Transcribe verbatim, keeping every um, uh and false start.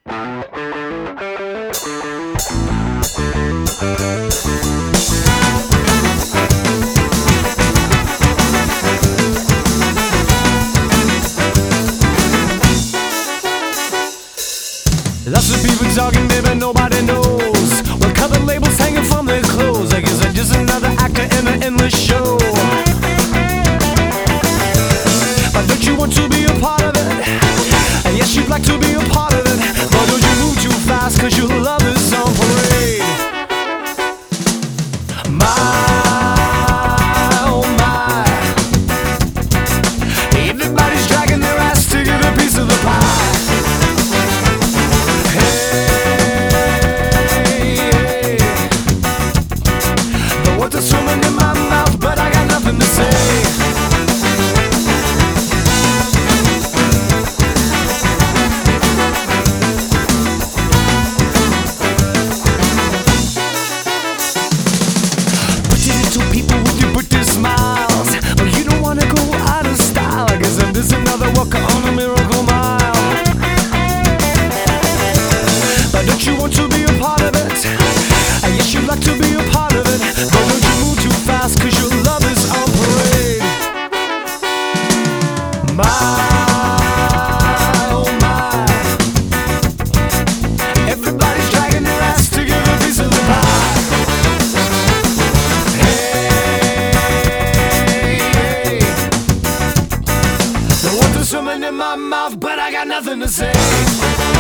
Lots of people talking, baby, nobody knows what color labels hanging from their clothes. I guess I'm just another actor in an endless show. But don't you want to be a part of it? And yes, you'd like to be a part of it. But don't you move too fast, cause your love is on parade. My, oh my, everybody's dragging their ass to get a piece of the pie. Swimming in my mouth, but I got nothing to say. Pretty little people with your pretty smiles, but you don't wanna go out of style. I guess I'm just another walker on a miracle mile. But don't you want to be a part of it? And yes, you'd like to be a part of it. But don't you move too fast, cause your love is on parade. My, oh my, everybody's dragging their ass to get a piece of the pie. Hey, hey, the words are swimming in my mouth, but I got nothing to say.